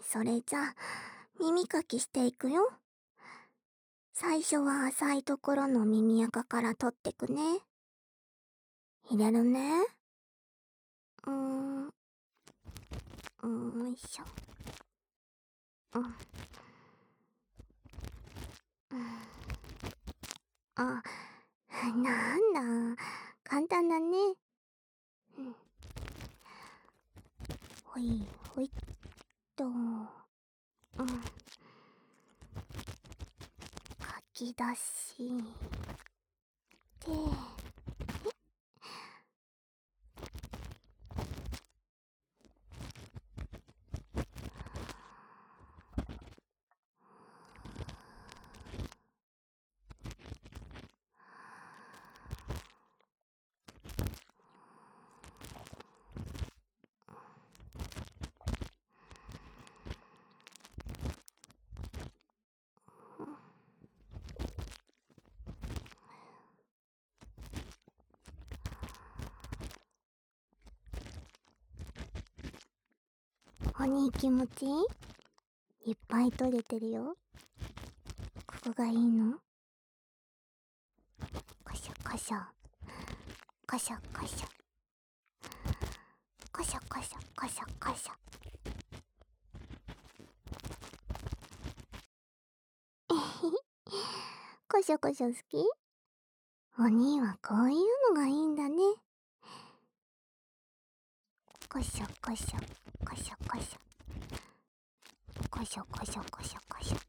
それじゃ、耳かきしていくよ。最初は浅いところの耳垢から取ってくね。入れるね。よいしょ。あ、なんだ。簡単だね。ほい、ほいっと。かき出し。で、お兄気持ちいっぱい取れてるよ。ここがいいの？こしょこしょ。こしょこしょ。こしょこしょこしょこしょ。こしょこしょ好き？お兄はこういうのがいいんだね。こしょこしょこしょこしょ。こしょこしょこしょこしょ。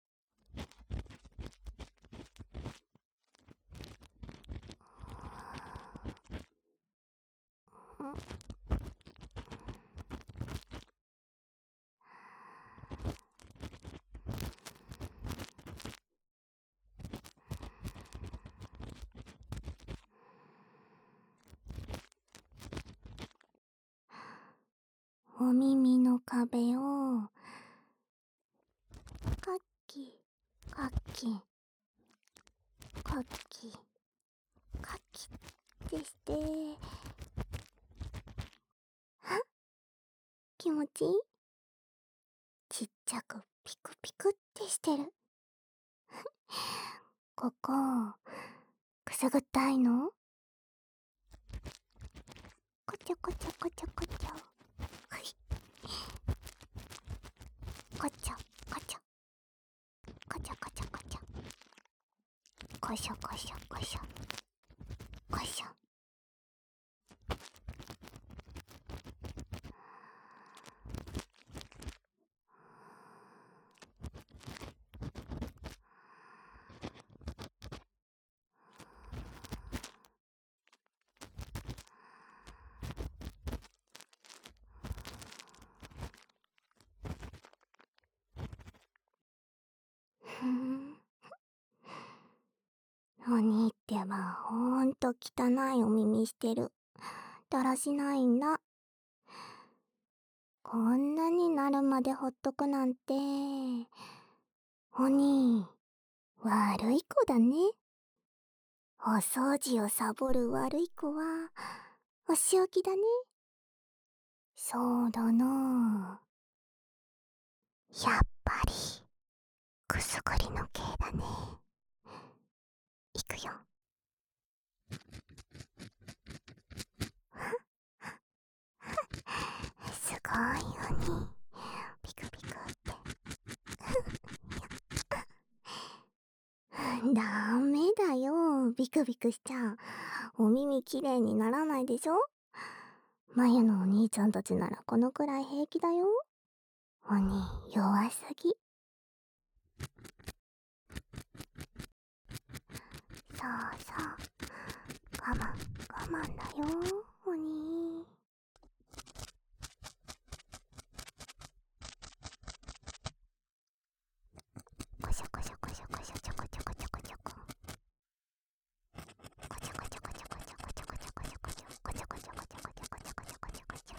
お耳の壁をカッキカッキカッキカッキってして、気持ちいい？ちっちゃくピクピクってしてる。ここくすぐったいの？こちょこちょこちょこちょ。はい。こちょこちょこちょこちょこちょ。こしょこしょこしょこしょ。お兄ってばほんと汚いお耳してる。だらしないんだ。こんなになるまでほっとくなんて。お兄、悪い子だね。お掃除をサボる悪い子は、お仕置きだね。そうだな。やっぱり、くすぐりの系だね。いくよ。すごいよね。ピクピクって。ダメだよ。ビクビクしちゃお耳きれいにならないでしょ。マユのお兄ちゃんたちならこのくらい平気だよ。お兄弱すぎ。そうそう。我慢だよ、お兄。こしょこしょこしょこしょちょこちょこちょこちょこ。こちょこちょこちょこちょこちょこちょこちょこちょこちょこちょこちょこちょこちょこちょこちょこちょこ。